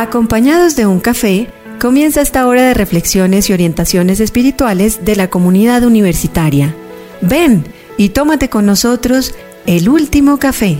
Acompañados de un café, comienza esta hora de reflexiones y orientaciones espirituales de la comunidad universitaria. Ven y tómate con nosotros el último café.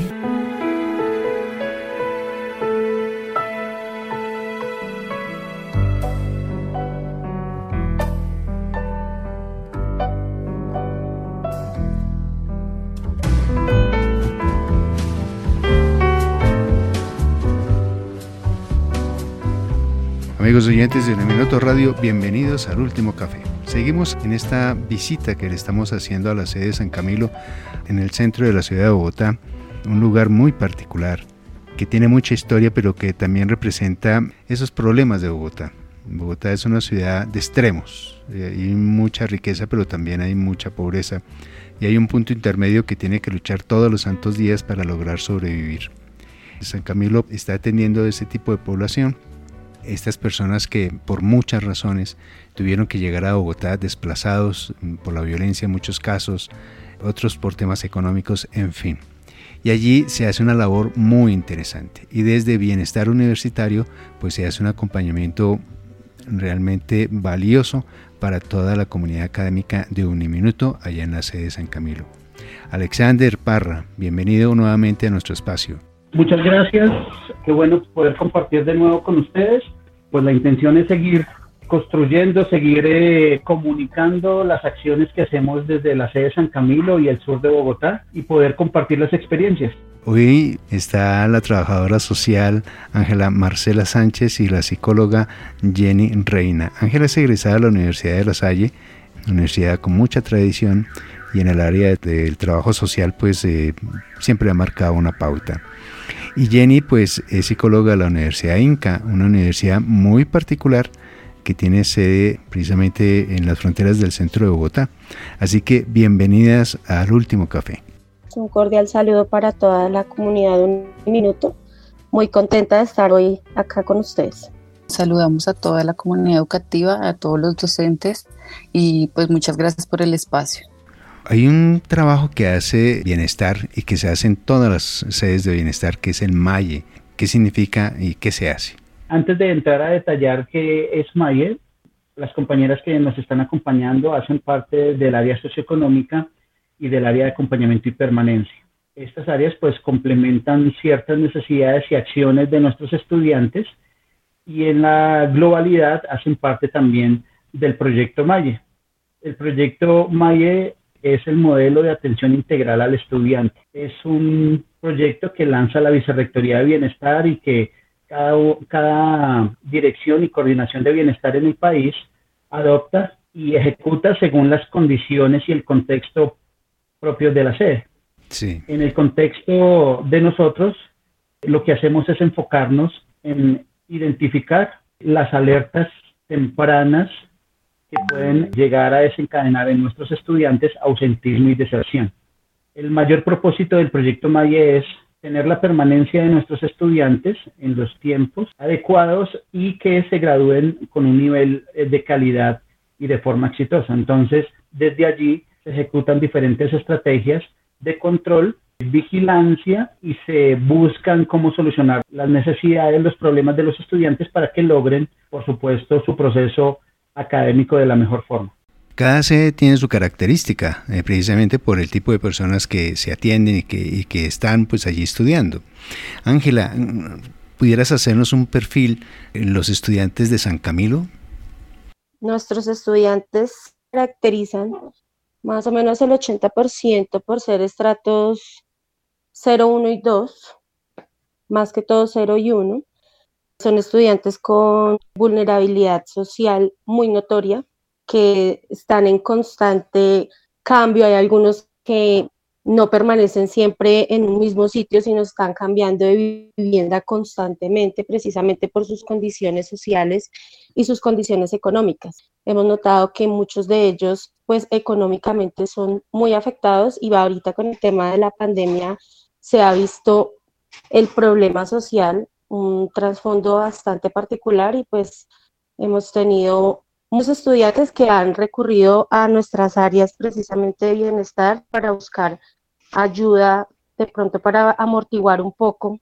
Amigos oyentes de Minuto Radio, bienvenidos al Último Café. Seguimos en esta visita que le estamos haciendo a la sede de San Camilo en el centro de la ciudad de Bogotá, un lugar muy particular que tiene mucha historia, pero que también representa esos problemas de Bogotá. Bogotá es una ciudad de extremos, hay mucha riqueza, pero también hay mucha pobreza, y hay un punto intermedio que tiene que luchar todos los santos días para lograr sobrevivir. San Camilo está atendiendo a ese tipo de población. Estas personas que por muchas razones tuvieron que llegar a Bogotá desplazados por la violencia en muchos casos, otros por temas económicos, en fin. Y allí se hace una labor muy interesante. Y desde Bienestar Universitario pues se hace un acompañamiento realmente valioso para toda la comunidad académica de Uniminuto allá en la sede de San Camilo. Alexander Parra, bienvenido nuevamente a nuestro espacio. Muchas gracias, qué bueno poder compartir de nuevo con ustedes. Pues la intención es seguir construyendo, seguir comunicando las acciones que hacemos desde la sede de San Camilo y el sur de Bogotá y poder compartir las experiencias. Hoy está la trabajadora social Ángela Marcela Sánchez y la psicóloga Jenny Reina. Ángela es egresada de la Universidad de La Salle, universidad con mucha tradición, y en el área del trabajo social pues siempre ha marcado una pauta. Y Jenny pues es psicóloga de la Universidad Inca, una universidad muy particular que tiene sede precisamente en las fronteras del centro de Bogotá. Así que bienvenidas al Último Café. Un cordial saludo para toda la comunidad de Uniminuto. Muy contenta de estar hoy acá con ustedes. Saludamos a toda la comunidad educativa, a todos los docentes y pues muchas gracias por el espacio. Hay un trabajo que hace Bienestar y que se hace en todas las sedes de Bienestar, que es el MAIE. ¿Qué significa y qué se hace? Antes de entrar a detallar qué es MAIE, las compañeras que nos están acompañando hacen parte del área socioeconómica y del área de acompañamiento y permanencia. Estas áreas pues complementan ciertas necesidades y acciones de nuestros estudiantes y en la globalidad hacen parte también del proyecto MAIE. El proyecto MAIE es el modelo de atención integral al estudiante. Es un proyecto que lanza la Vicerrectoría de Bienestar y que cada dirección y coordinación de bienestar en el país adopta y ejecuta según las condiciones y el contexto propios de la sede. Sí. En el contexto de nosotros, lo que hacemos es enfocarnos en identificar las alertas tempranas que pueden llegar a desencadenar en nuestros estudiantes ausentismo y deserción. El mayor propósito del proyecto MAIE es tener la permanencia de nuestros estudiantes en los tiempos adecuados y que se gradúen con un nivel de calidad y de forma exitosa. Entonces, desde allí se ejecutan diferentes estrategias de control, vigilancia y se buscan cómo solucionar las necesidades, los problemas de los estudiantes para que logren, por supuesto, su proceso académico de la mejor forma. Cada sede tiene su característica, precisamente por el tipo de personas que se atienden y que están pues allí estudiando. Ángela, ¿pudieras hacernos un perfil en los estudiantes de San Camilo? Nuestros estudiantes caracterizan más o menos el 80% por ser estratos 0, 1 y 2, más que todo 0 y 1. Son estudiantes con vulnerabilidad social muy notoria, que están en constante cambio. Hay algunos que no permanecen siempre en un mismo sitio, sino están cambiando de vivienda constantemente, precisamente por sus condiciones sociales y sus condiciones económicas. Hemos notado que muchos de ellos, pues económicamente son muy afectados y ahorita con el tema de la pandemia se ha visto el problema social, un trasfondo bastante particular y pues hemos tenido muchos estudiantes que han recurrido a nuestras áreas precisamente de bienestar para buscar ayuda de pronto para amortiguar un poco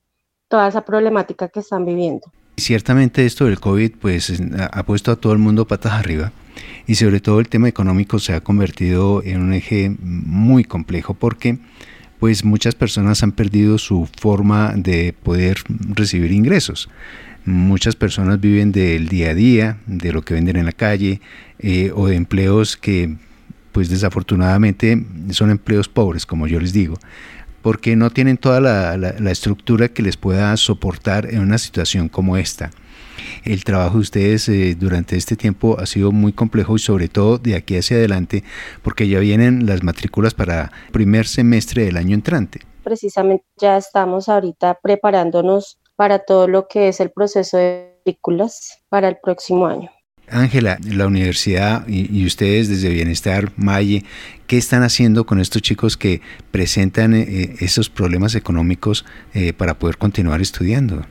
toda esa problemática que están viviendo. Ciertamente esto del COVID pues ha puesto a todo el mundo patas arriba y sobre todo el tema económico se ha convertido en un eje muy complejo porque pues muchas personas han perdido su forma de poder recibir ingresos. Muchas personas viven del día a día, de lo que venden en la calle o de empleos que pues desafortunadamente son empleos pobres, como yo les digo, porque no tienen toda la estructura que les pueda soportar en una situación como esta. El trabajo de ustedes durante este tiempo ha sido muy complejo y sobre todo de aquí hacia adelante porque ya vienen las matrículas para el primer semestre del año entrante. Precisamente ya estamos ahorita preparándonos para todo lo que es el proceso de matrículas para el próximo año. Ángela, la universidad y ustedes desde Bienestar Maye, ¿qué están haciendo con estos chicos que presentan esos problemas económicos para poder continuar estudiando?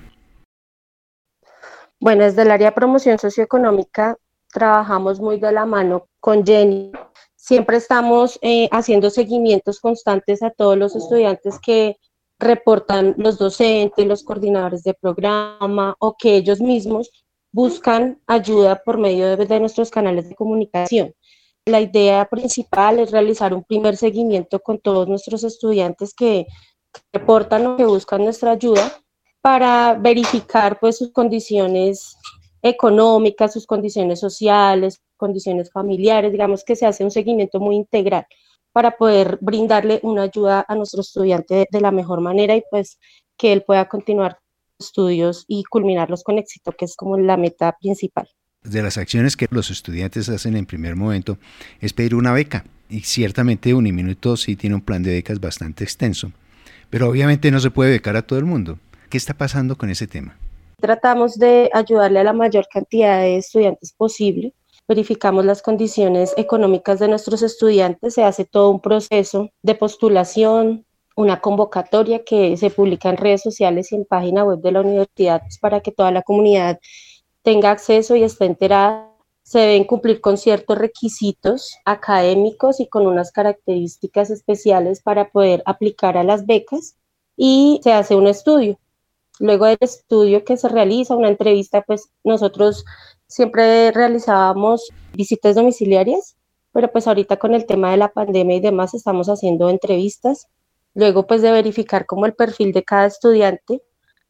Bueno, desde el área de promoción socioeconómica trabajamos muy de la mano con Jenny. Siempre estamos haciendo seguimientos constantes a todos los estudiantes que reportan los docentes, los coordinadores de programa o que ellos mismos buscan ayuda por medio de nuestros canales de comunicación. La idea principal es realizar un primer seguimiento con todos nuestros estudiantes que reportan o que buscan nuestra ayuda para verificar pues sus condiciones económicas, sus condiciones sociales, condiciones familiares, digamos que se hace un seguimiento muy integral para poder brindarle una ayuda a nuestro estudiante de la mejor manera y pues que él pueda continuar estudios y culminarlos con éxito, que es como la meta principal. De las acciones que los estudiantes hacen en primer momento es pedir una beca y ciertamente Uniminuto sí tiene un plan de becas bastante extenso, pero obviamente no se puede becar a todo el mundo. ¿Qué está pasando con ese tema? Tratamos de ayudarle a la mayor cantidad de estudiantes posible, verificamos las condiciones económicas de nuestros estudiantes, se hace todo un proceso de postulación, una convocatoria que se publica en redes sociales y en página web de la universidad para que toda la comunidad tenga acceso y esté enterada. Se deben cumplir con ciertos requisitos académicos y con unas características especiales para poder aplicar a las becas y se hace un estudio. Luego del estudio que se realiza, una entrevista, pues nosotros siempre realizábamos visitas domiciliarias, pero pues ahorita con el tema de la pandemia y demás estamos haciendo entrevistas. Luego pues de verificar como el perfil de cada estudiante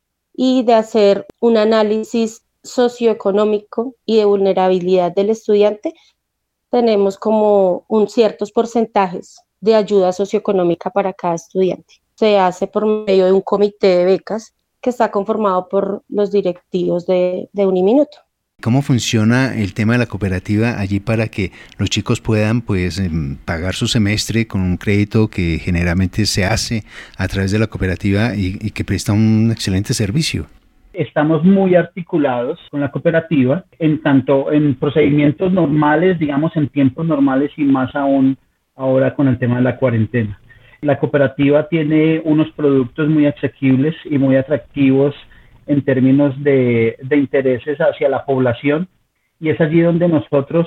y de hacer un análisis socioeconómico y de vulnerabilidad del estudiante, tenemos como ciertos porcentajes de ayuda socioeconómica para cada estudiante. Se hace por medio de un comité de becas que está conformado por los directivos de Uniminuto. ¿Cómo funciona el tema de la cooperativa allí para que los chicos puedan pues pagar su semestre con un crédito que generalmente se hace a través de la cooperativa y que presta un excelente servicio? Estamos muy articulados con la cooperativa en tanto en procedimientos normales, digamos en tiempos normales y más aún ahora con el tema de la cuarentena. La cooperativa tiene unos productos muy asequibles y muy atractivos en términos de intereses hacia la población y es allí donde nosotros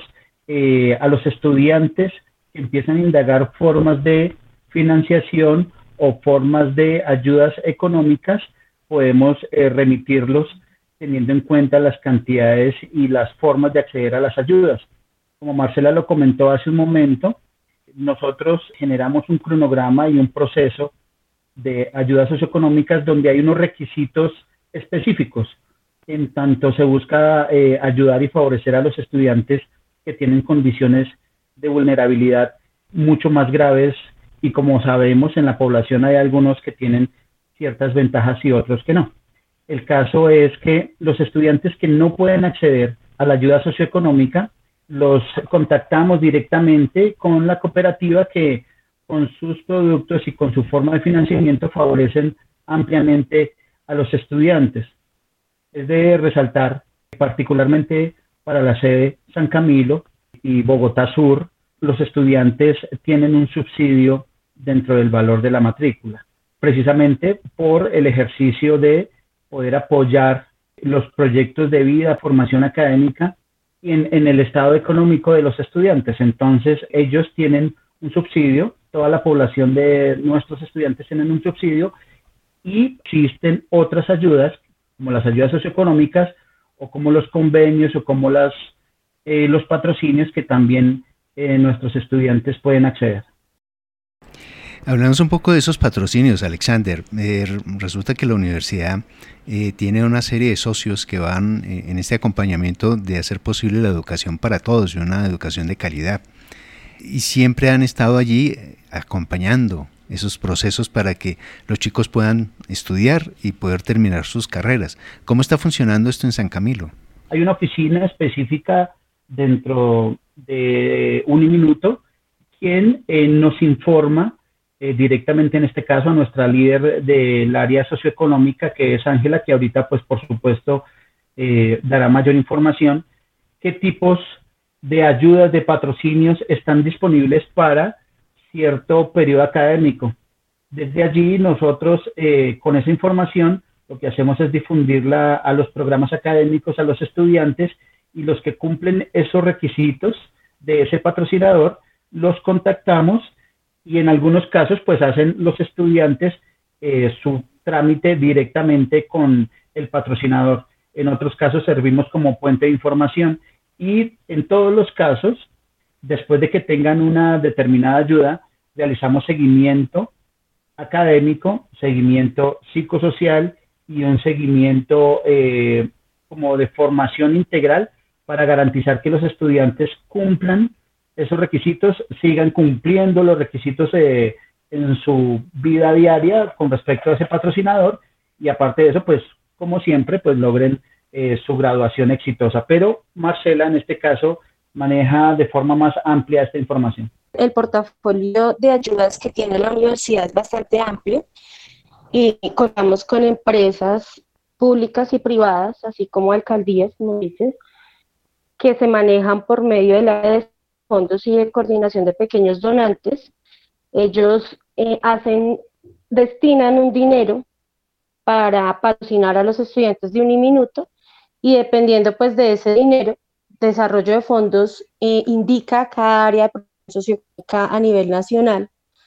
a los estudiantes empiezan a indagar formas de financiación o formas de ayudas económicas, podemos remitirlos teniendo en cuenta las cantidades y las formas de acceder a las ayudas. Como Marcela lo comentó hace un momento, nosotros generamos un cronograma y un proceso de ayudas socioeconómicas donde hay unos requisitos específicos. En tanto se busca ayudar y favorecer a los estudiantes que tienen condiciones de vulnerabilidad mucho más graves y como sabemos en la población hay algunos que tienen ciertas ventajas y otros que no. El caso es que los estudiantes que no pueden acceder a la ayuda socioeconómica los contactamos directamente con la cooperativa que con sus productos y con su forma de financiamiento favorecen ampliamente a los estudiantes. Es de resaltar, particularmente para la sede San Camilo y Bogotá Sur, los estudiantes tienen un subsidio dentro del valor de la matrícula, precisamente por el ejercicio de poder apoyar los proyectos de vida, formación académica en el estado económico de los estudiantes. Entonces, ellos tienen un subsidio, toda la población de nuestros estudiantes tienen un subsidio y existen otras ayudas, como las ayudas socioeconómicas o como los convenios o como los patrocinios que también nuestros estudiantes pueden acceder. Hablamos un poco de esos patrocinios, Alexander. Resulta que la universidad tiene una serie de socios que van en este acompañamiento de hacer posible la educación para todos y una educación de calidad. Y siempre han estado allí acompañando esos procesos para que los chicos puedan estudiar y poder terminar sus carreras. ¿Cómo está funcionando esto en San Camilo? Hay una oficina específica dentro de Uniminuto quien nos informa directamente, en este caso, a nuestra líder del área socioeconómica, que es Ángela, que ahorita, pues, por supuesto, dará mayor información, qué tipos de ayudas, de patrocinios están disponibles para cierto periodo académico. Desde allí, nosotros, con esa información, lo que hacemos es difundirla a los programas académicos, a los estudiantes, y los que cumplen esos requisitos de ese patrocinador, los contactamos y en algunos casos pues hacen los estudiantes su trámite directamente con el patrocinador. En otros casos servimos como puente de información y en todos los casos, después de que tengan una determinada ayuda, realizamos seguimiento académico, seguimiento psicosocial y un seguimiento como de formación integral para garantizar que los estudiantes cumplan esos requisitos, sigan cumpliendo los requisitos en su vida diaria con respecto a ese patrocinador y aparte de eso, pues como siempre, pues logren su graduación exitosa. Pero Marcela, en este caso, maneja de forma más amplia esta información. El portafolio de ayudas que tiene la universidad es bastante amplio y contamos con empresas públicas y privadas, así como alcaldías, como dices, que se manejan por medio de la de fondos y de coordinación de pequeños donantes. Ellos destinan un dinero para patrocinar a los estudiantes de Uniminuto y dependiendo pues de ese dinero, desarrollo de fondos indica cada área de promoción socioeconómica a nivel nacional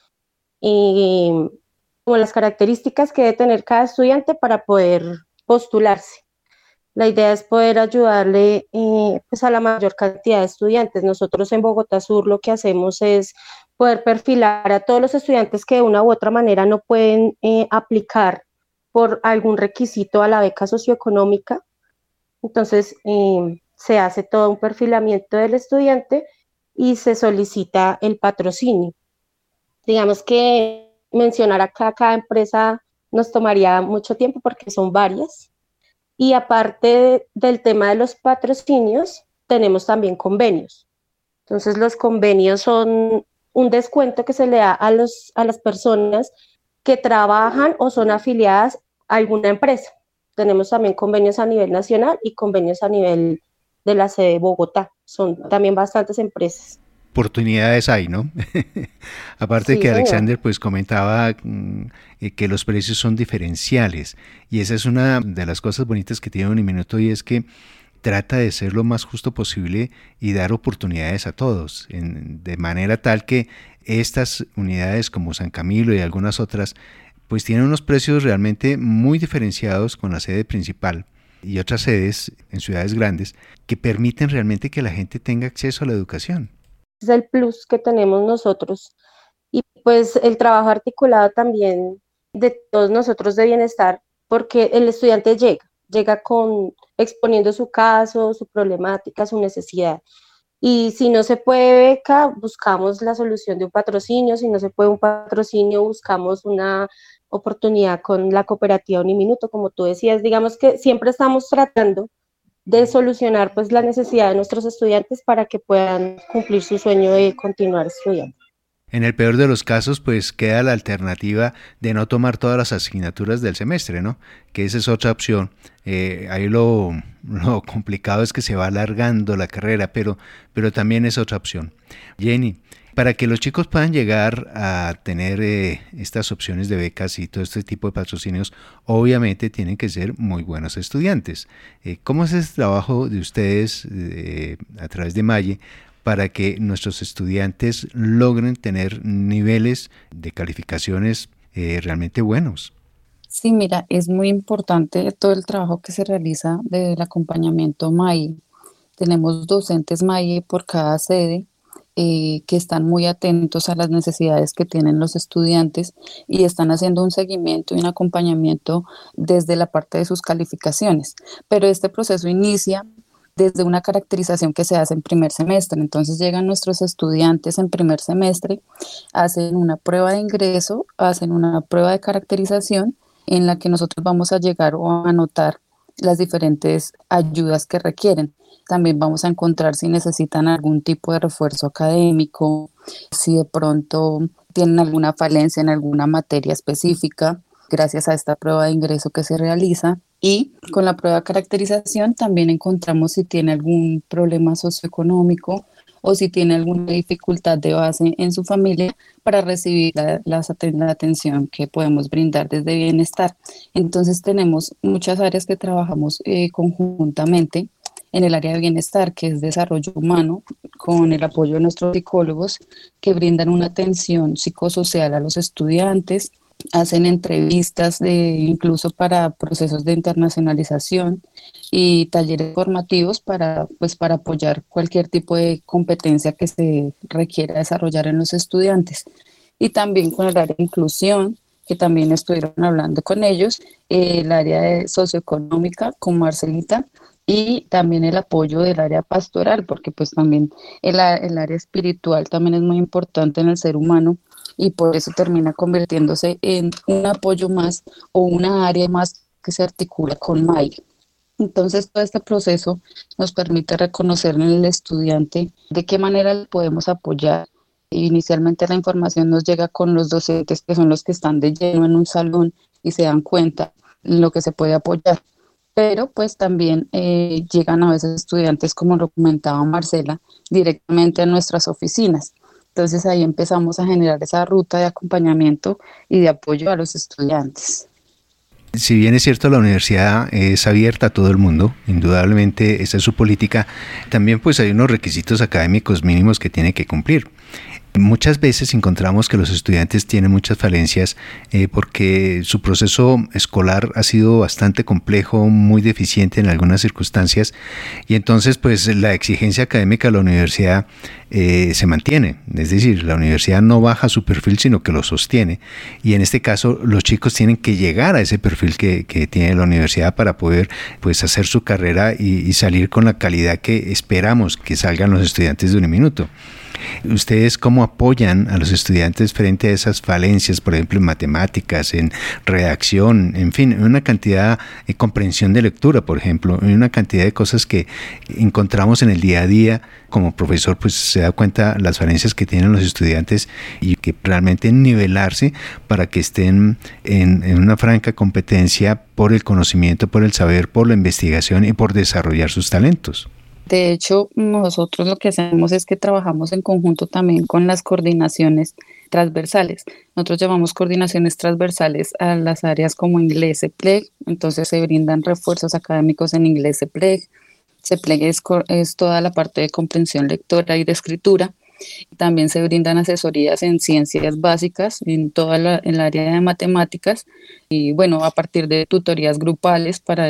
como las características que debe tener cada estudiante para poder postularse. La idea es poder ayudarle pues a la mayor cantidad de estudiantes. Nosotros en Bogotá Sur lo que hacemos es poder perfilar a todos los estudiantes que de una u otra manera no pueden aplicar por algún requisito a la beca socioeconómica. Entonces se hace todo un perfilamiento del estudiante y se solicita el patrocinio. Digamos que mencionar acá cada empresa nos tomaría mucho tiempo porque son varias. Y aparte del tema de los patrocinios, tenemos también convenios. Entonces, los convenios son un descuento que se le da a las personas que trabajan o son afiliadas a alguna empresa. Tenemos también convenios a nivel nacional y convenios a nivel de la sede de Bogotá. Son también bastantes empresas. Oportunidades hay, ¿no? Aparte sí, que Alexander pues comentaba que los precios son diferenciales y esa es una de las cosas bonitas que tiene Uniminuto y es que trata de ser lo más justo posible y dar oportunidades a todos, de manera tal que estas unidades como San Camilo y algunas otras pues tienen unos precios realmente muy diferenciados con la sede principal y otras sedes en ciudades grandes que permiten realmente que la gente tenga acceso a la educación. Es el plus que tenemos nosotros y pues el trabajo articulado también de todos nosotros de bienestar, porque el estudiante llega exponiendo su caso, su problemática, su necesidad, y si no se puede beca, buscamos la solución de un patrocinio, si no se puede un patrocinio, buscamos una oportunidad con la cooperativa Uniminuto, como tú decías. Digamos que siempre estamos tratando de solucionar pues la necesidad de nuestros estudiantes para que puedan cumplir su sueño de continuar estudiando. En el peor de los casos, pues queda la alternativa de no tomar todas las asignaturas del semestre, ¿no? Que esa es otra opción. Ahí lo complicado es que se va alargando la carrera, pero también es otra opción. Jenny, para que los chicos puedan llegar a tener estas opciones de becas y todo este tipo de patrocinios, obviamente tienen que ser muy buenos estudiantes. ¿Cómo es el trabajo de ustedes a través de Malle para que nuestros estudiantes logren tener niveles de calificaciones realmente buenos? Sí, mira, es muy importante todo el trabajo que se realiza del acompañamiento MAI. Tenemos docentes MAI por cada sede que están muy atentos a las necesidades que tienen los estudiantes y están haciendo un seguimiento y un acompañamiento desde la parte de sus calificaciones. Pero este proceso inicia desde una caracterización que se hace en primer semestre. Entonces llegan nuestros estudiantes en primer semestre, hacen una prueba de ingreso, hacen una prueba de caracterización en la que nosotros vamos a llegar o a anotar las diferentes ayudas que requieren. También vamos a encontrar si necesitan algún tipo de refuerzo académico, si de pronto tienen alguna falencia en alguna materia específica, gracias a esta prueba de ingreso que se realiza. Y con la prueba de caracterización también encontramos si tiene algún problema socioeconómico o si tiene alguna dificultad de base en su familia para recibir la atención que podemos brindar desde bienestar. Entonces tenemos muchas áreas que trabajamos conjuntamente en el área de bienestar, que es desarrollo humano, con el apoyo de nuestros psicólogos que brindan una atención psicosocial a los estudiantes, hacen entrevistas incluso para procesos de internacionalización y talleres formativos para apoyar cualquier tipo de competencia que se requiera desarrollar en los estudiantes. Y también con el área de inclusión, que también estuvieron hablando con ellos, el área de socioeconómica con Marcelita, y también el apoyo del área pastoral, porque pues también el área espiritual también es muy importante en el ser humano y por eso termina convirtiéndose en un apoyo más o una área más que se articula con MAI. Entonces todo este proceso nos permite reconocer en el estudiante de qué manera le podemos apoyar. Inicialmente la información nos llega con los docentes, que son los que están de lleno en un salón y se dan cuenta en lo que se puede apoyar. Pero pues también llegan a veces estudiantes, como lo comentaba Marcela, directamente a nuestras oficinas. Entonces ahí empezamos a generar esa ruta de acompañamiento y de apoyo a los estudiantes. Si bien es cierto, la universidad es abierta a todo el mundo, indudablemente esa es su política, también pues hay unos requisitos académicos mínimos que tiene que cumplir. Muchas veces encontramos que los estudiantes tienen muchas falencias porque su proceso escolar ha sido bastante complejo, muy deficiente en algunas circunstancias, y entonces pues la exigencia académica de la universidad se mantiene, es decir, la universidad no baja su perfil sino que lo sostiene, y en este caso los chicos tienen que llegar a ese perfil que tiene la universidad para poder pues hacer su carrera y salir con la calidad que esperamos que salgan los estudiantes de Uniminuto. ¿Ustedes cómo apoyan a los estudiantes frente a esas falencias, por ejemplo, en matemáticas, en redacción, en fin, en una cantidad de comprensión de lectura, por ejemplo, en una cantidad de cosas que encontramos en el día a día? Como profesor, pues se da cuenta las falencias que tienen los estudiantes y que realmente nivelarse para que estén en una franca competencia por el conocimiento, por el saber, por la investigación y por desarrollar sus talentos. De hecho, nosotros lo que hacemos es que trabajamos en conjunto también con las coordinaciones transversales. Nosotros llamamos coordinaciones transversales a las áreas como inglés, CEPLEG, entonces se brindan refuerzos académicos en inglés CEPLEG. CEPLEG es toda la parte de comprensión lectora y de escritura. También se brindan asesorías en ciencias básicas, en toda el área de matemáticas y bueno, a partir de tutorías grupales para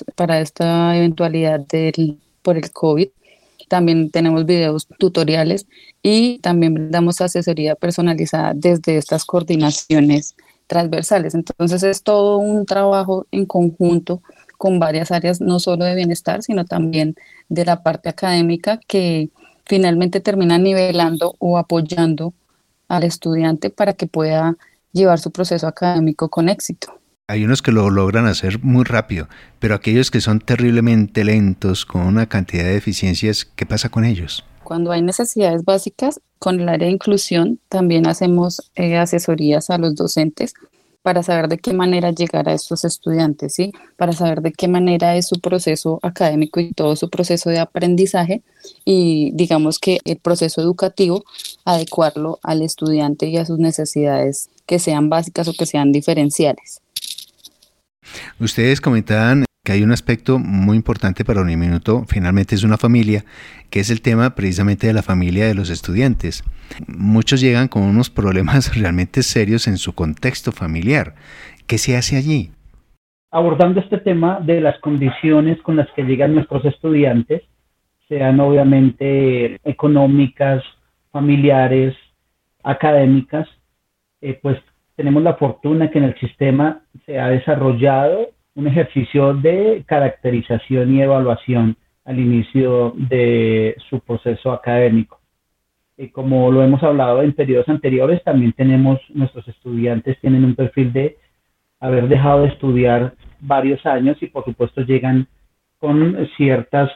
esta eventualidad por el COVID. También tenemos videos tutoriales y también damos asesoría personalizada desde estas coordinaciones transversales. Entonces es todo un trabajo en conjunto con varias áreas, no solo de bienestar, sino también de la parte académica, que finalmente termina nivelando o apoyando al estudiante para que pueda llevar su proceso académico con éxito. Hay unos que lo logran hacer muy rápido, pero aquellos que son terriblemente lentos, con una cantidad de deficiencias, ¿qué pasa con ellos? Cuando hay necesidades básicas, con el área de inclusión también hacemos asesorías a los docentes para saber de qué manera llegar a estos estudiantes, ¿sí? Para saber de qué manera es su proceso académico y todo su proceso de aprendizaje y digamos que el proceso educativo, adecuarlo al estudiante y a sus necesidades que sean básicas o que sean diferenciales. Ustedes comentaban que hay un aspecto muy importante para Uniminuto, finalmente es una familia, que es el tema precisamente de la familia de los estudiantes. Muchos llegan con unos problemas realmente serios en su contexto familiar. ¿Qué se hace allí? abordando este tema de las condiciones con las que llegan nuestros estudiantes, sean obviamente económicas, familiares, académicas, pues tenemos la fortuna que en el sistema se ha desarrollado un ejercicio de caracterización y evaluación al inicio de su proceso académico. Como lo hemos hablado en periodos anteriores, también nuestros estudiantes tienen un perfil de haber dejado de estudiar varios años y por supuesto llegan con ciertas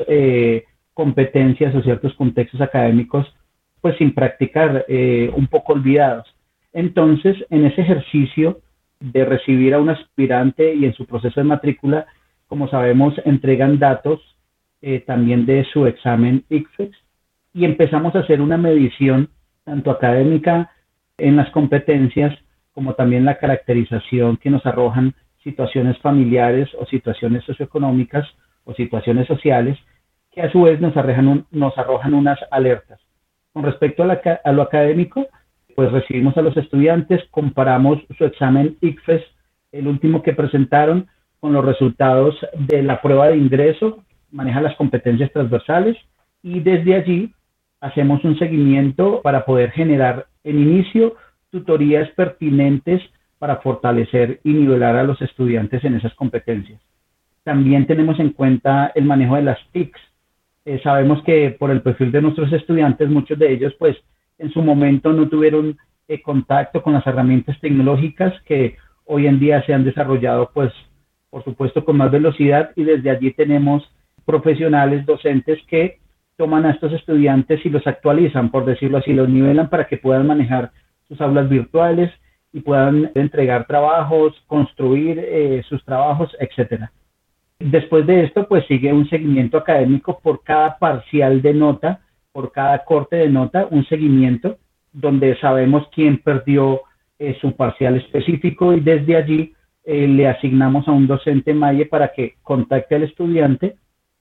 competencias o ciertos contextos académicos pues sin practicar, un poco olvidados. Entonces, en ese ejercicio de recibir a un aspirante y en su proceso de matrícula, como sabemos, entregan datos también de su examen ICFES y empezamos a hacer una medición tanto académica en las competencias como también la caracterización que nos arrojan situaciones familiares o situaciones socioeconómicas o situaciones sociales que a su vez nos arrojan unas alertas. Con respecto a lo académico, pues recibimos a los estudiantes, comparamos su examen ICFES, el último que presentaron, con los resultados de la prueba de ingreso, maneja las competencias transversales y desde allí hacemos un seguimiento para poder generar en inicio tutorías pertinentes para fortalecer y nivelar a los estudiantes en esas competencias. También tenemos en cuenta el manejo de las TICs. Sabemos que por el perfil de nuestros estudiantes, muchos de ellos pues en su momento no tuvieron contacto con las herramientas tecnológicas que hoy en día se han desarrollado pues por supuesto con más velocidad y desde allí tenemos profesionales docentes que toman a estos estudiantes y los actualizan, por decirlo así, los nivelan para que puedan manejar sus aulas virtuales y puedan entregar trabajos, construir sus trabajos, etcétera. Después de esto, pues sigue un seguimiento académico por cada parcial de nota, por cada corte de nota, un seguimiento donde sabemos quién perdió su parcial específico y desde allí le asignamos a un docente MAIE para que contacte al estudiante,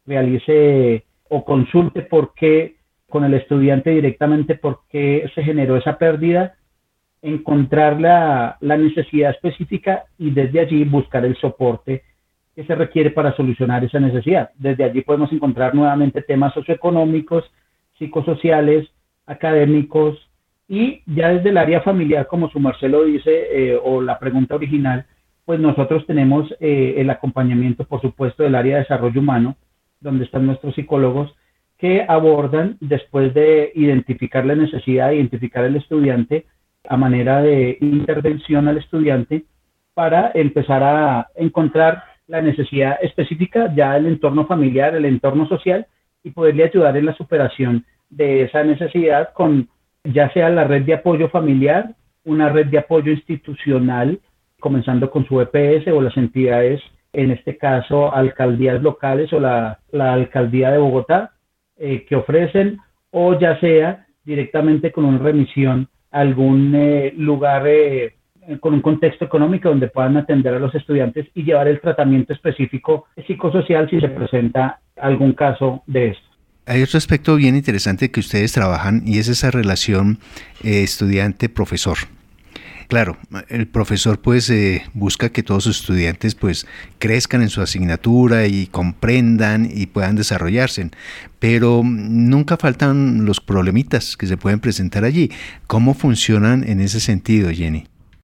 realice o consulte por qué con el estudiante directamente por qué se generó esa pérdida, encontrar la necesidad específica y desde allí buscar el soporte que se requiere para solucionar esa necesidad. Desde allí podemos encontrar nuevamente temas socioeconómicos, psicosociales, académicos y ya desde el área familiar, como su merced lo dice, o la pregunta original, pues nosotros tenemos el acompañamiento, por supuesto, del área de desarrollo humano, donde están nuestros psicólogos, que abordan, después de identificar la necesidad, identificar al estudiante, a manera de intervención al estudiante, para empezar a encontrar la necesidad específica, ya el entorno familiar, el entorno social, y poderle ayudar en la superación de esa necesidad con ya sea la red de apoyo familiar, una red de apoyo institucional, comenzando con su EPS o las entidades, en este caso alcaldías locales o la alcaldía de Bogotá, que ofrecen, o ya sea directamente con una remisión a algún lugar con un contexto económico donde puedan atender a los estudiantes y llevar el tratamiento específico psicosocial si se presenta algún caso de esto. Hay otro aspecto bien interesante que ustedes trabajan y es esa relación estudiante-profesor. Claro, el profesor pues busca que todos sus estudiantes pues crezcan en su asignatura y comprendan y puedan desarrollarse, pero nunca faltan los problemitas que se pueden presentar allí. ¿Cómo funcionan en ese sentido, Jenny?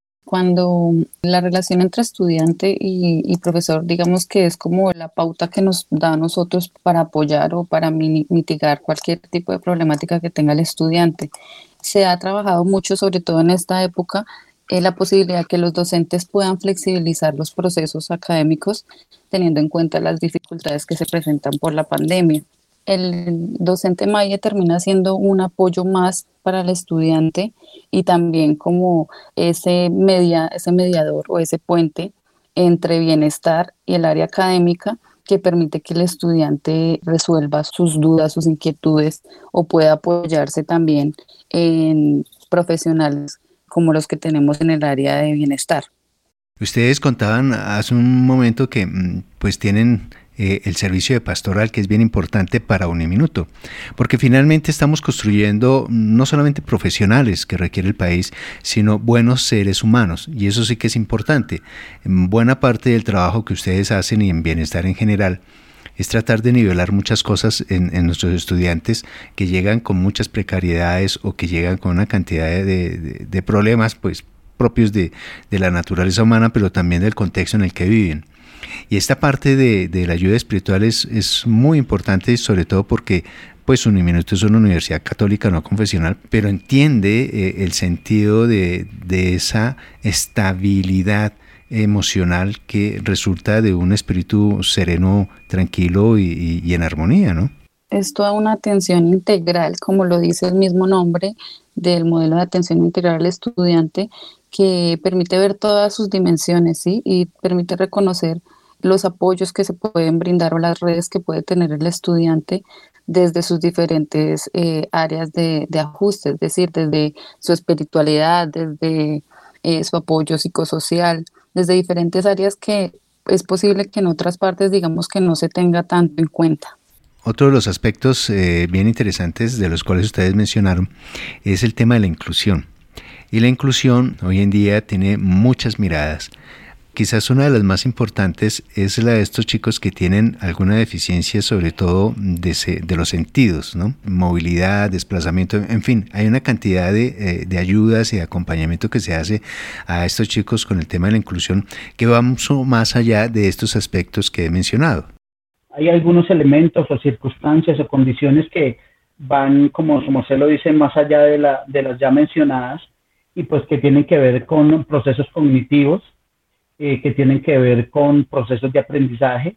Cuando la relación entre estudiante y profesor, digamos que es como la pauta que nos da a nosotros para apoyar o para mitigar cualquier tipo de problemática que tenga el estudiante. Se ha trabajado mucho, sobre todo en esta época, la posibilidad que los docentes puedan flexibilizar los procesos académicos teniendo en cuenta las dificultades que se presentan por la pandemia. El docente MAIE termina siendo un apoyo más para el estudiante y también como ese mediador o ese puente entre bienestar y el área académica que permite que el estudiante resuelva sus dudas, sus inquietudes o pueda apoyarse también en profesionales como los que tenemos en el área de bienestar. Ustedes contaban hace un momento que pues tienen el servicio de pastoral, que es bien importante para Uniminuto, porque finalmente estamos construyendo no solamente profesionales que requiere el país, sino buenos seres humanos, y eso sí que es importante. Buena parte del trabajo que ustedes hacen y en bienestar en general es tratar de nivelar muchas cosas en nuestros estudiantes que llegan con muchas precariedades o que llegan con una cantidad de problemas pues propios de la naturaleza humana, pero también del contexto en el que viven. Y esta parte de la ayuda espiritual es muy importante, sobre todo porque pues Uniminuto es una universidad católica no confesional, pero entiende el sentido de esa estabilidad emocional que resulta de un espíritu sereno, tranquilo y en armonía, ¿no? Es toda una atención integral, como lo dice el mismo nombre del modelo de atención integral al estudiante, que permite ver todas sus dimensiones, ¿sí? Y permite reconocer los apoyos que se pueden brindar o las redes que puede tener el estudiante desde sus diferentes áreas de ajuste, es decir, desde su espiritualidad, desde su apoyo psicosocial, desde diferentes áreas que es posible que en otras partes digamos que no se tenga tanto en cuenta. Otro de los aspectos bien interesantes de los cuales ustedes mencionaron es el tema de la inclusión. Y la inclusión hoy en día tiene muchas miradas. Quizás una de las más importantes es la de estos chicos que tienen alguna deficiencia, sobre todo de los sentidos, ¿no? Movilidad, desplazamiento, en fin, hay una cantidad de ayudas y de acompañamiento que se hace a estos chicos con el tema de la inclusión que va mucho más allá de estos aspectos que he mencionado. Hay algunos elementos o circunstancias o condiciones que van, como se lo dice, más allá de las ya mencionadas y pues que tienen que ver con procesos cognitivos, que tienen que ver con procesos de aprendizaje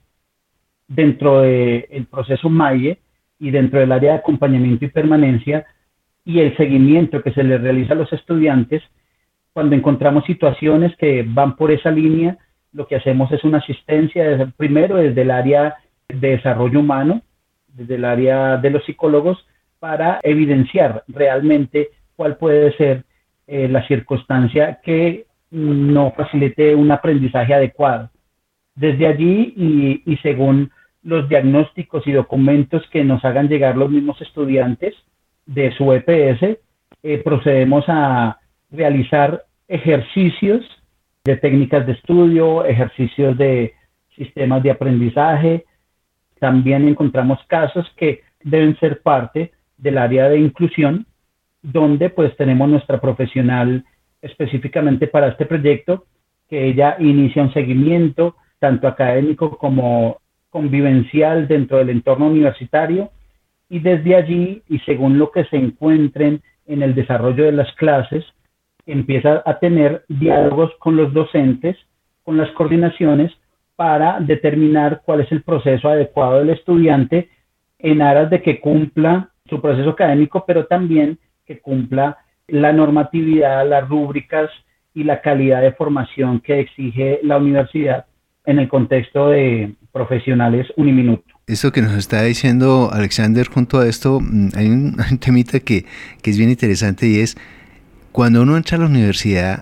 dentro del proceso MAIE y dentro del área de acompañamiento y permanencia y el seguimiento que se les realiza a los estudiantes. Cuando encontramos situaciones que van por esa línea, lo que hacemos es una asistencia, primero desde el área de desarrollo humano, desde el área de los psicólogos, para evidenciar realmente cuál puede ser la circunstancia que no facilite un aprendizaje adecuado. Desde allí y según los diagnósticos y documentos que nos hagan llegar los mismos estudiantes de su EPS, procedemos a realizar ejercicios de técnicas de estudio, ejercicios de sistemas de aprendizaje. También encontramos casos que deben ser parte del área de inclusión, donde pues tenemos nuestra profesional específicamente para este proyecto, que ella inicia un seguimiento tanto académico como convivencial dentro del entorno universitario, y desde allí y según lo que se encuentren en el desarrollo de las clases, empieza a tener diálogos con los docentes, con las coordinaciones, para determinar cuál es el proceso adecuado del estudiante en aras de que cumpla su proceso académico, pero también que cumpla la normatividad, las rúbricas y la calidad de formación que exige la universidad en el contexto de profesionales Uniminuto. Esto que nos está diciendo Alexander, junto a esto, hay un temita que es bien interesante, y es cuando uno entra a la universidad,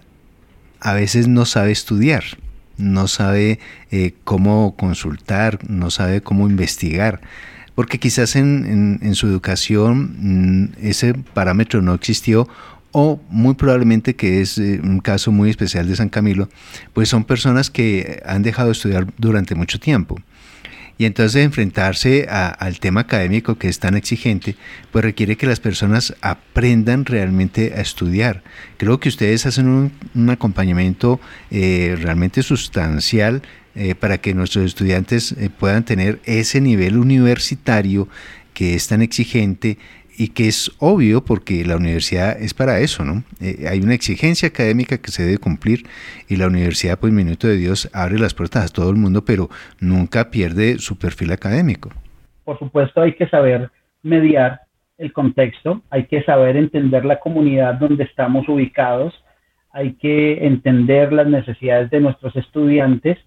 a veces no sabe estudiar, no sabe cómo consultar, no sabe cómo investigar, porque quizás en su educación ese parámetro no existió, o muy probablemente, que es un caso muy especial de San Camilo, pues son personas que han dejado de estudiar durante mucho tiempo. Y entonces enfrentarse al tema académico, que es tan exigente, pues requiere que las personas aprendan realmente a estudiar. Creo que ustedes hacen un acompañamiento realmente sustancial para que nuestros estudiantes puedan tener ese nivel universitario que es tan exigente y que es obvio porque la universidad es para eso, ¿no? Hay una exigencia académica que se debe cumplir, y la universidad, pues Minuto de Dios, abre las puertas a todo el mundo, pero nunca pierde su perfil académico. Por supuesto, hay que saber mediar el contexto, hay que saber entender la comunidad donde estamos ubicados, hay que entender las necesidades de nuestros estudiantes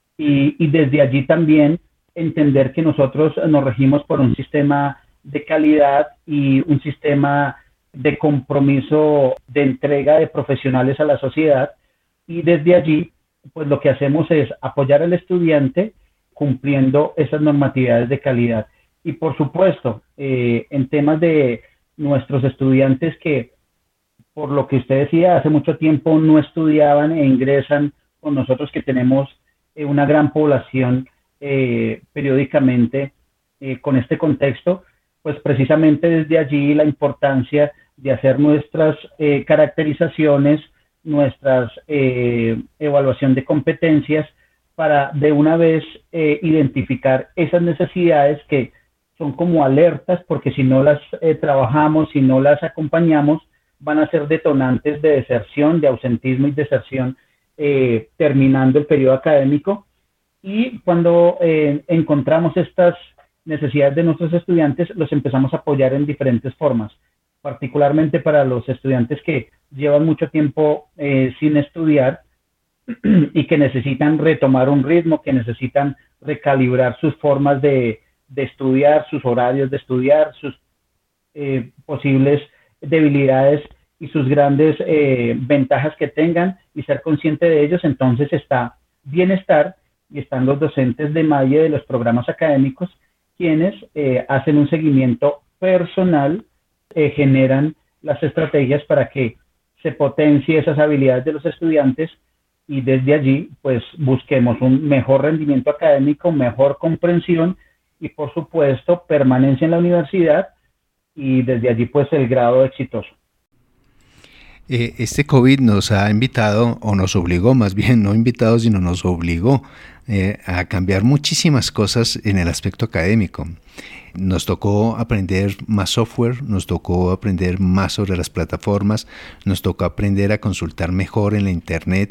y desde allí también entender que nosotros nos regimos por un sistema de calidad y un sistema de compromiso de entrega de profesionales a la sociedad, y desde allí pues lo que hacemos es apoyar al estudiante cumpliendo esas normatividades de calidad. Y por supuesto, en temas de nuestros estudiantes que, por lo que usted decía, hace mucho tiempo no estudiaban e ingresan con nosotros, que tenemos una gran población periódicamente con este contexto, pues precisamente desde allí la importancia de hacer nuestras caracterizaciones, nuestras evaluación de competencias, para de una vez identificar esas necesidades que son como alertas, porque si no las trabajamos, si no las acompañamos, van a ser detonantes de deserción, de ausentismo y deserción terminando el periodo académico. Y cuando encontramos estas necesidades de nuestros estudiantes, los empezamos a apoyar en diferentes formas, particularmente para los estudiantes que llevan mucho tiempo sin estudiar y que necesitan retomar un ritmo, que necesitan recalibrar sus formas de estudiar, sus horarios de estudiar, sus posibles debilidades y sus grandes ventajas que tengan, y ser consciente de ellos. Entonces está Bienestar y están los docentes de MAIE de los programas académicos, quienes hacen un seguimiento personal, generan las estrategias para que se potencie esas habilidades de los estudiantes, y desde allí pues busquemos un mejor rendimiento académico, mejor comprensión y por supuesto permanencia en la universidad, y desde allí pues el grado exitoso. Este COVID nos ha invitado, o nos obligó más bien, no invitado, sino nos obligó a cambiar muchísimas cosas en el aspecto académico. Nos tocó aprender más software, nos tocó aprender más sobre las plataformas, nos tocó aprender a consultar mejor en la internet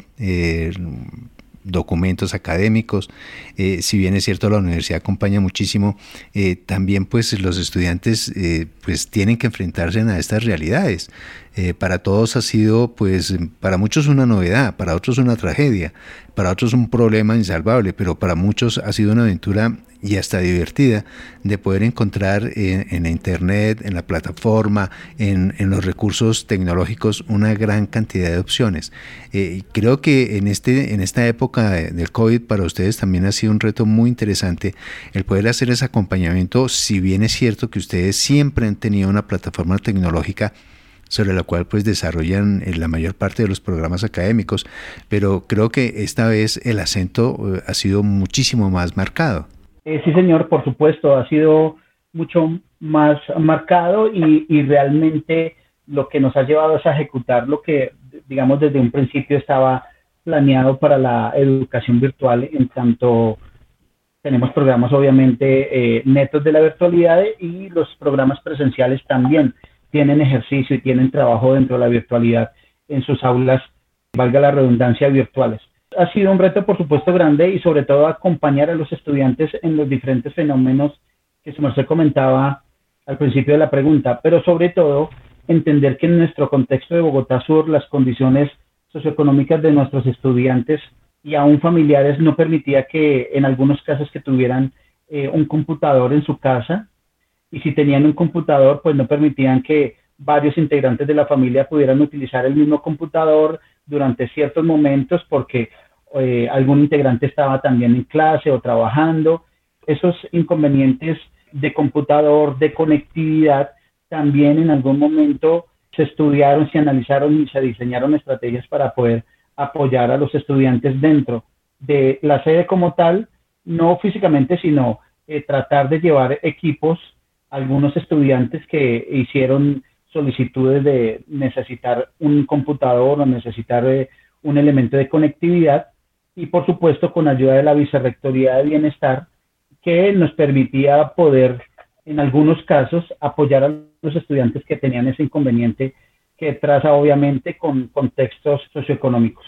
documentos académicos. Si bien es cierto, la universidad acompaña muchísimo, también pues los estudiantes pues tienen que enfrentarse a estas realidades. Para todos ha sido, pues para muchos una novedad, para otros una tragedia, para otros un problema insalvable, pero para muchos ha sido una aventura y hasta divertida de poder encontrar en la internet, en la plataforma, en los recursos tecnológicos, una gran cantidad de opciones. Creo que en esta época del COVID para ustedes también ha sido un reto muy interesante el poder hacer ese acompañamiento, si bien es cierto que ustedes siempre han tenido una plataforma tecnológica sobre la cual pues desarrollan la mayor parte de los programas académicos, pero creo que esta vez el acento ha sido muchísimo más marcado. Sí, señor, por supuesto, ha sido mucho más marcado, y realmente lo que nos ha llevado es a ejecutar lo que, digamos, desde un principio estaba planeado para la educación virtual, en tanto tenemos programas obviamente netos de la virtualidad, y los programas presenciales también tienen ejercicio y tienen trabajo dentro de la virtualidad en sus aulas, valga la redundancia, virtuales. Ha sido un reto, por supuesto, grande, y sobre todo acompañar a los estudiantes en los diferentes fenómenos que se comentaba al principio de la pregunta, pero sobre todo entender que en nuestro contexto de Bogotá Sur las condiciones socioeconómicas de nuestros estudiantes y aún familiares no permitía que en algunos casos que tuvieran un computador en su casa, y si tenían un computador pues no permitían que varios integrantes de la familia pudieran utilizar el mismo computador durante ciertos momentos, porque algún integrante estaba también en clase o trabajando. Esos inconvenientes de computador, de conectividad, también en algún momento se estudiaron, se analizaron y se diseñaron estrategias para poder apoyar a los estudiantes dentro de la sede como tal, no físicamente, sino tratar de llevar equipos a algunos estudiantes que hicieron solicitudes de necesitar un computador o necesitar un elemento de conectividad, y por supuesto con ayuda de la Vicerrectoría de Bienestar, que nos permitía poder en algunos casos apoyar a los estudiantes que tenían ese inconveniente, que traza obviamente con contextos socioeconómicos.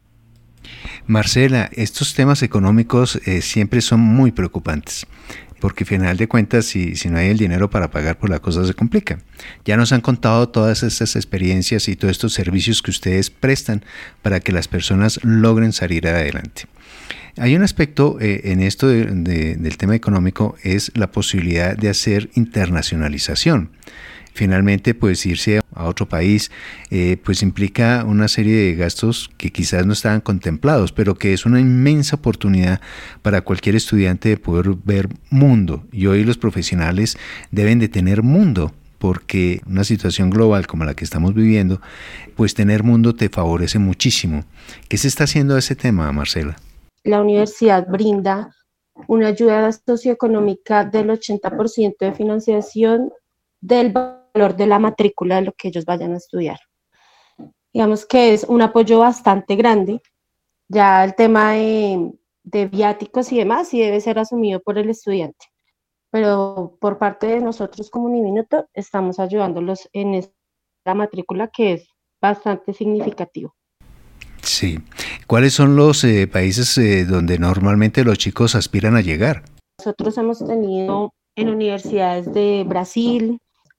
Marcela, estos temas económicos siempre son muy preocupantes, porque al final de cuentas, si no hay el dinero para pagar, pues la cosa se complica. Ya nos han contado todas estas experiencias y todos estos servicios que ustedes prestan para que las personas logren salir adelante. Hay un aspecto en esto del tema económico, es la posibilidad de hacer internacionalización. Finalmente, pues irse a otro país, pues implica una serie de gastos que quizás no estaban contemplados, pero que es una inmensa oportunidad para cualquier estudiante de poder ver mundo. Y hoy los profesionales deben de tener mundo, porque una situación global como la que estamos viviendo, pues tener mundo te favorece muchísimo. ¿Qué se está haciendo a ese tema, Marcela? La universidad brinda una ayuda socioeconómica del 80% de financiación del valor de la matrícula de lo que ellos vayan a estudiar. Digamos que es un apoyo bastante grande. Ya el tema de viáticos y demás sí debe ser asumido por el estudiante, pero por parte de nosotros como Uniminuto estamos ayudándolos en esta matrícula que es bastante significativo. Sí. ¿Cuáles son los países donde normalmente los chicos aspiran a llegar? Nosotros hemos tenido en universidades de Brasil,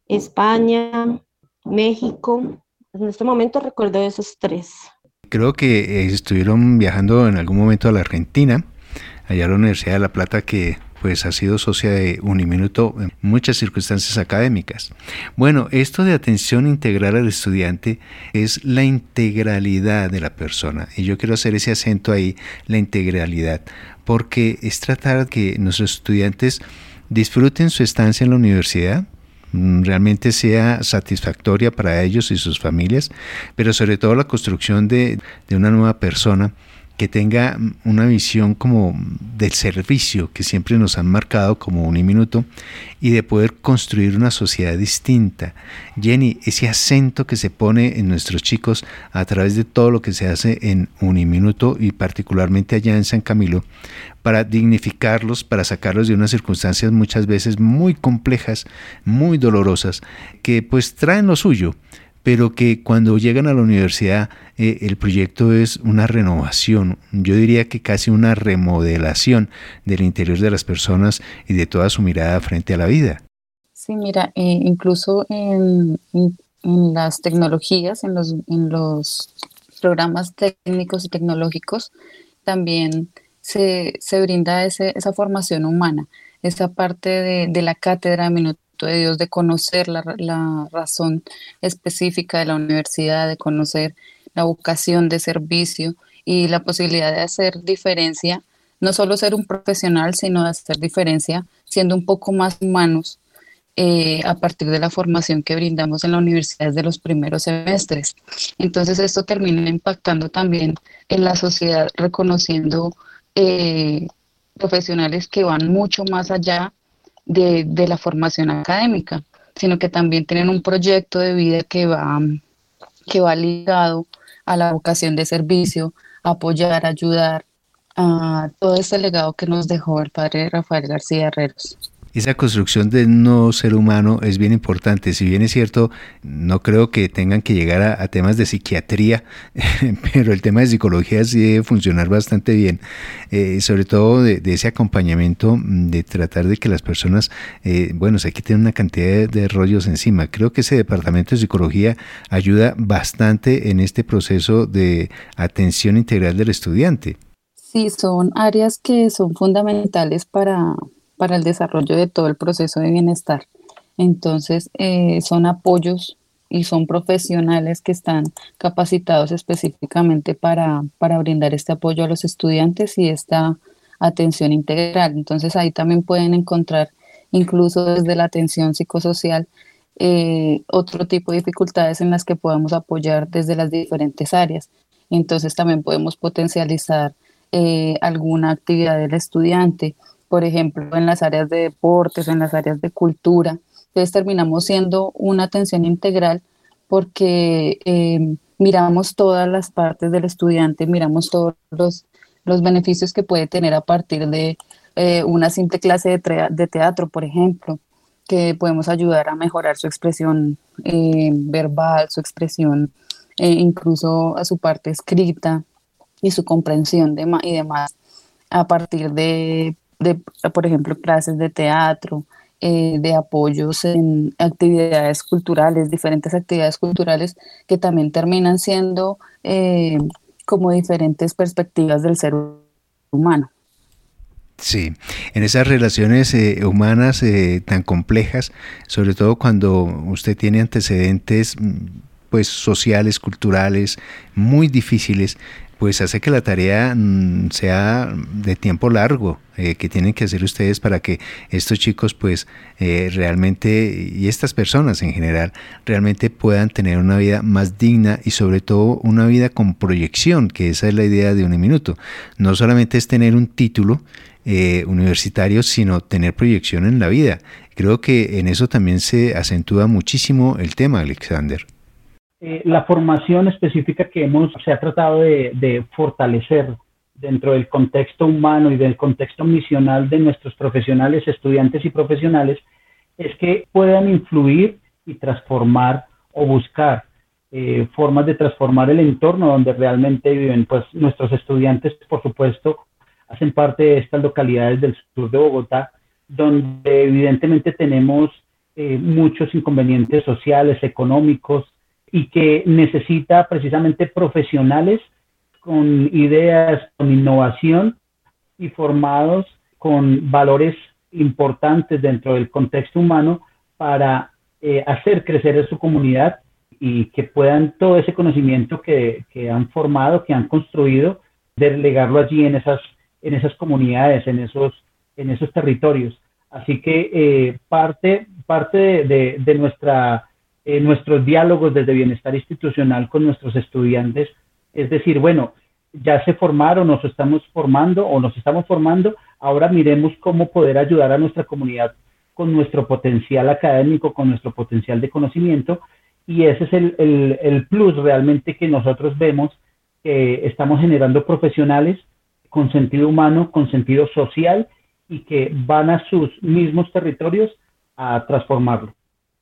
España, México. En este momento recuerdo esos 3. Creo que estuvieron viajando en algún momento a la Argentina, allá a la Universidad de La Plata, que pues ha sido socia de Uniminuto en muchas circunstancias académicas. Bueno, esto de atención integral al estudiante es la integralidad de la persona, y yo quiero hacer ese acento ahí, la integralidad, porque es tratar que nuestros estudiantes disfruten su estancia en la universidad, realmente sea satisfactoria para ellos y sus familias, pero sobre todo la construcción de una nueva persona que tenga una visión como del servicio que siempre nos han marcado como Uniminuto, y de poder construir una sociedad distinta. Jenny, ese acento que se pone en nuestros chicos a través de todo lo que se hace en Uniminuto y particularmente allá en San Camilo, para dignificarlos, para sacarlos de unas circunstancias muchas veces muy complejas, muy dolorosas, que pues traen lo suyo, pero que cuando llegan a la universidad el proyecto es una renovación, yo diría que casi una remodelación del interior de las personas y de toda su mirada frente a la vida. Sí, mira, incluso en las tecnologías, en los programas técnicos y tecnológicos, también se brinda esa formación humana, esa parte de la cátedra de Minuto de Dios, de conocer la razón específica de la universidad, de conocer la vocación de servicio y la posibilidad de hacer diferencia, no solo ser un profesional, sino de hacer diferencia siendo un poco más humanos a partir de la formación que brindamos en la universidad desde los primeros semestres. Entonces esto termina impactando también en la sociedad, reconociendo profesionales que van mucho más allá de la formación académica, sino que también tienen un proyecto de vida que va ligado a la vocación de servicio, apoyar, ayudar a todo este legado que nos dejó el padre Rafael García Herreros. Esa construcción del nuevo ser humano es bien importante. Si bien es cierto, no creo que tengan que llegar a temas de psiquiatría, pero el tema de psicología sí debe funcionar bastante bien, sobre todo de ese acompañamiento, de tratar de que las personas, bueno, se quiten una cantidad de rollos encima. Creo que ese departamento de psicología ayuda bastante en este proceso de atención integral del estudiante. Sí, son áreas que son fundamentales para el desarrollo de todo el proceso de bienestar. Entonces, son apoyos y son profesionales que están capacitados específicamente para brindar este apoyo a los estudiantes y esta atención integral. Entonces, ahí también pueden encontrar, incluso desde la atención psicosocial, otro tipo de dificultades en las que podamos apoyar desde las diferentes áreas. Entonces, también podemos potencializar alguna actividad del estudiante, por ejemplo, en las áreas de deportes, en las áreas de cultura. Entonces terminamos siendo una atención integral porque miramos todas las partes del estudiante, miramos todos los beneficios que puede tener a partir de una simple clase de teatro, por ejemplo, que podemos ayudar a mejorar su expresión verbal, su expresión incluso a su parte escrita y su comprensión y demás, a partir de, por ejemplo, clases de teatro, de apoyos en actividades culturales, diferentes actividades culturales que también terminan siendo como diferentes perspectivas del ser humano. Sí, en esas relaciones humanas tan complejas, sobre todo cuando usted tiene antecedentes pues sociales, culturales, muy difíciles, pues hace que la tarea sea de tiempo largo, que tienen que hacer ustedes para que estos chicos pues realmente, y estas personas en general, realmente puedan tener una vida más digna y sobre todo una vida con proyección, que esa es la idea de Uniminuto. No solamente es tener un título universitario, sino tener proyección en la vida. Creo que en eso también se acentúa muchísimo el tema, Alexander. La formación específica que se ha tratado de fortalecer dentro del contexto humano y del contexto misional de nuestros profesionales, estudiantes y profesionales, es que puedan influir y transformar o buscar formas de transformar el entorno donde realmente viven. Pues nuestros estudiantes, por supuesto, hacen parte de estas localidades del sur de Bogotá, donde evidentemente tenemos muchos inconvenientes sociales, económicos, y que necesita precisamente profesionales con ideas, con innovación y formados con valores importantes dentro del contexto humano para hacer crecer a su comunidad y que puedan todo ese conocimiento que han formado, que han construido, delegarlo allí en esas comunidades, en esos territorios. Así que parte de nuestros diálogos desde bienestar institucional con nuestros estudiantes, es decir, bueno, ya se formaron, nos estamos formando, ahora miremos cómo poder ayudar a nuestra comunidad con nuestro potencial académico, con nuestro potencial de conocimiento, y ese es el plus realmente que nosotros vemos, que estamos generando profesionales con sentido humano, con sentido social, y que van a sus mismos territorios a transformarlo.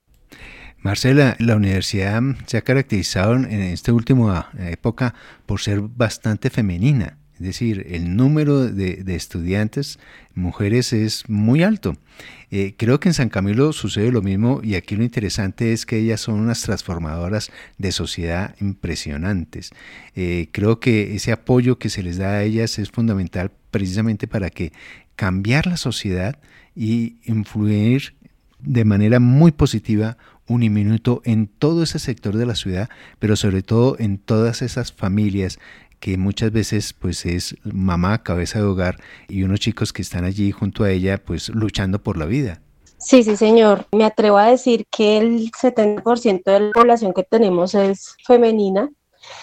Marcela, la universidad se ha caracterizado en esta última época por ser bastante femenina, es decir, el número de estudiantes, mujeres, es muy alto. Creo que en San Camilo sucede lo mismo y aquí lo interesante es que ellas son unas transformadoras de sociedad impresionantes. Creo que ese apoyo que se les da a ellas es fundamental precisamente para que cambiar la sociedad y influir de manera muy positiva Uniminuto en todo ese sector de la ciudad, pero sobre todo en todas esas familias que muchas veces pues es mamá, cabeza de hogar, y unos chicos que están allí junto a ella pues luchando por la vida. Sí, sí, señor. Me atrevo a decir que el 70% de la población que tenemos es femenina.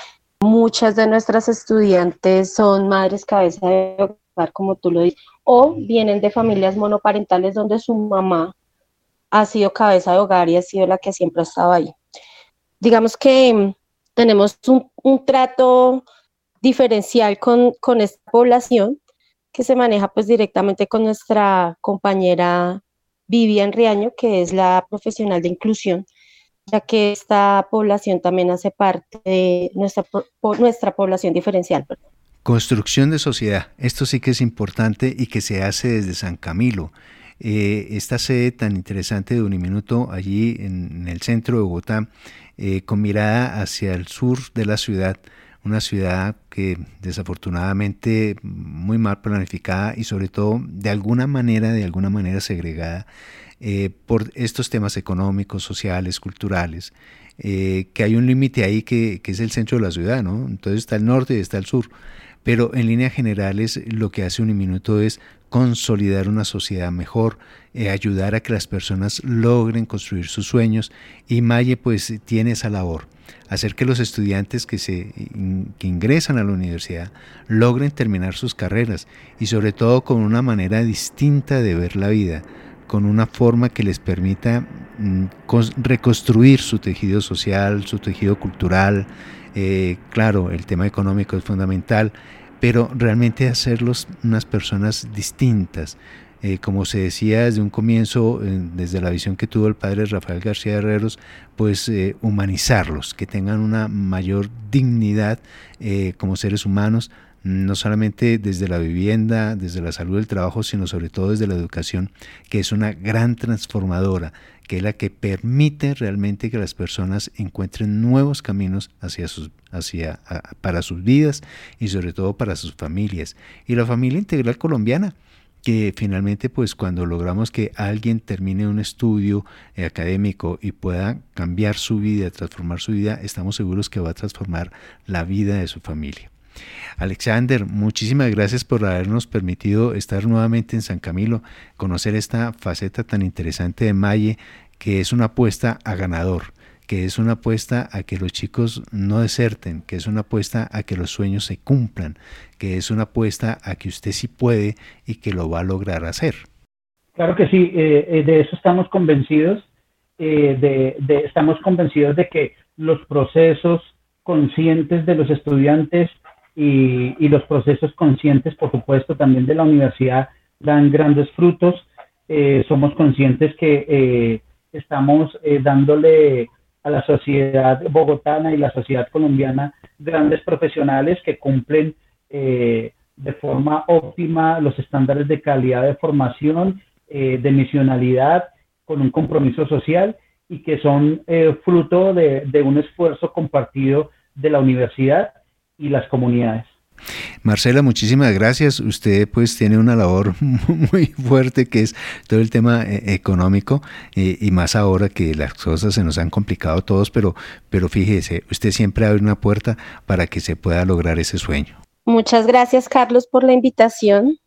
Muchas de nuestras estudiantes son madres cabeza de hogar, como tú lo dices, o vienen de familias monoparentales donde su mamá ha sido cabeza de hogar y ha sido la que siempre ha estado ahí. Digamos que tenemos un trato diferencial con esta población que se maneja pues directamente con nuestra compañera Vivian Riaño, que es la profesional de inclusión, ya que esta población también hace parte de nuestra población diferencial. Construcción de sociedad, esto sí que es importante y que se hace desde San Camilo. Esta sede tan interesante de Uniminuto allí en el centro de Bogotá, con mirada hacia el sur de la ciudad, una ciudad que desafortunadamente muy mal planificada y sobre todo de alguna manera segregada por estos temas económicos, sociales, culturales, que hay un límite ahí que es el centro de la ciudad, ¿no? Entonces está el norte y está el sur. Pero en líneas generales lo que hace Uniminuto es consolidar una sociedad mejor, ayudar a que las personas logren construir sus sueños, y Maye pues tiene esa labor, hacer que los estudiantes que ingresan a la universidad logren terminar sus carreras y sobre todo con una manera distinta de ver la vida, con una forma que les permita reconstruir su tejido social, su tejido cultural. Claro, el tema económico es fundamental, pero realmente hacerlos unas personas distintas. Como se decía desde un comienzo, desde la visión que tuvo el padre Rafael García Herreros, pues humanizarlos, que tengan una mayor dignidad como seres humanos, no solamente desde la vivienda, desde la salud del trabajo, sino sobre todo desde la educación, que es una gran transformadora, que es la que permite realmente que las personas encuentren nuevos caminos para sus vidas y sobre todo para sus familias. Y la familia integral colombiana, que finalmente pues cuando logramos que alguien termine un estudio académico y pueda cambiar su vida, transformar su vida, estamos seguros que va a transformar la vida de su familia. Alexander, muchísimas gracias por habernos permitido estar nuevamente en San Camilo, conocer esta faceta tan interesante de Maye, que es una apuesta a ganador, que es una apuesta a que los chicos no deserten, que es una apuesta a que los sueños se cumplan, que es una apuesta a que usted sí puede y que lo va a lograr hacer. Claro que sí, de eso estamos convencidos, estamos convencidos de que los procesos conscientes de los estudiantes y los procesos conscientes, por supuesto, también de la universidad dan grandes frutos. Somos conscientes que estamos dándole a la sociedad bogotana y la sociedad colombiana grandes profesionales que cumplen de forma óptima los estándares de calidad de formación, de misionalidad, con un compromiso social y que son fruto de un esfuerzo compartido de la universidad y las comunidades. Marcela, muchísimas gracias. Usted pues tiene una labor muy fuerte que es todo el tema económico y más ahora que las cosas se nos han complicado a todos, pero fíjese, usted siempre abre una puerta para que se pueda lograr ese sueño. Muchas gracias, Carlos, por la invitación.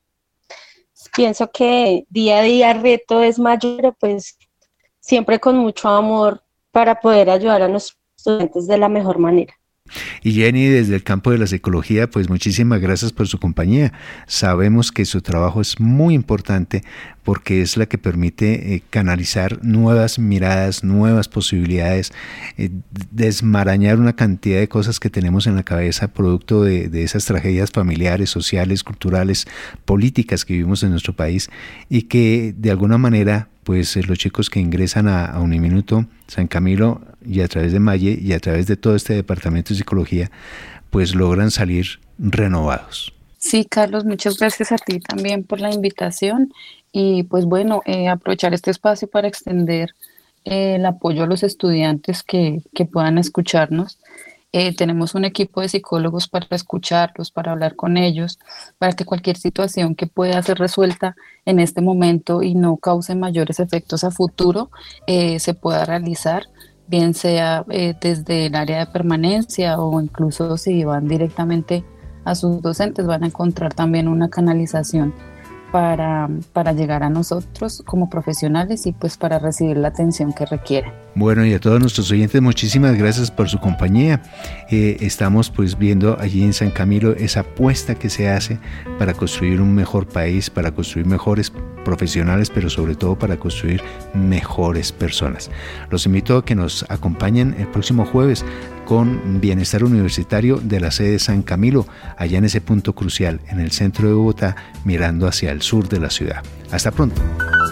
Pienso que día a día el reto es mayor, pues siempre con mucho amor para poder ayudar a nuestros estudiantes de la mejor manera. Y Jenny, desde el campo de la psicología, pues muchísimas gracias por su compañía. Sabemos que su trabajo es muy importante porque es la que permite canalizar nuevas miradas, nuevas posibilidades, desmarañar una cantidad de cosas que tenemos en la cabeza producto de esas tragedias familiares, sociales, culturales, políticas que vivimos en nuestro país y que de alguna manera pues los chicos que ingresan a Uniminuto San Camilo y a través de Maye y a través de todo este departamento de psicología, pues logran salir renovados. Sí, Carlos, muchas gracias a ti también por la invitación y pues bueno, aprovechar este espacio para extender el apoyo a los estudiantes que puedan escucharnos. Tenemos un equipo de psicólogos para escucharlos, para hablar con ellos, para que cualquier situación que pueda ser resuelta en este momento y no cause mayores efectos a futuro, se pueda realizar, bien sea desde el área de permanencia o incluso si van directamente a sus docentes, van a encontrar también una canalización para llegar a nosotros como profesionales y pues para recibir la atención que requieren. Bueno, y a todos nuestros oyentes, muchísimas gracias por su compañía. Estamos pues viendo allí en San Camilo esa apuesta que se hace para construir un mejor país, para construir mejores profesionales, pero sobre todo para construir mejores personas. Los invito a que nos acompañen el próximo jueves con Bienestar Universitario de la sede San Camilo, allá en ese punto crucial, en el centro de Bogotá, mirando hacia el sur de la ciudad. Hasta pronto.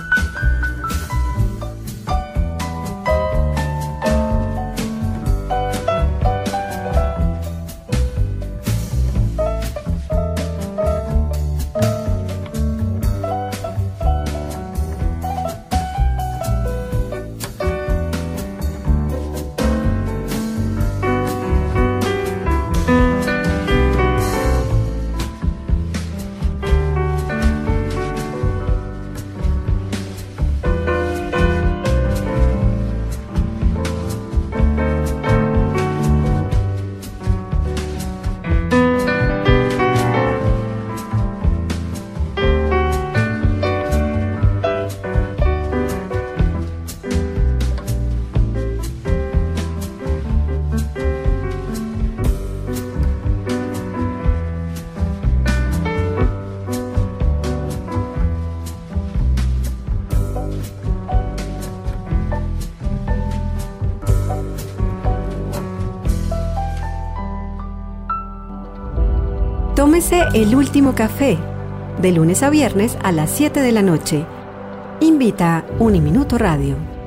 Tómese el último café, de lunes a viernes a las 7 de la noche. Invita Uniminuto Radio.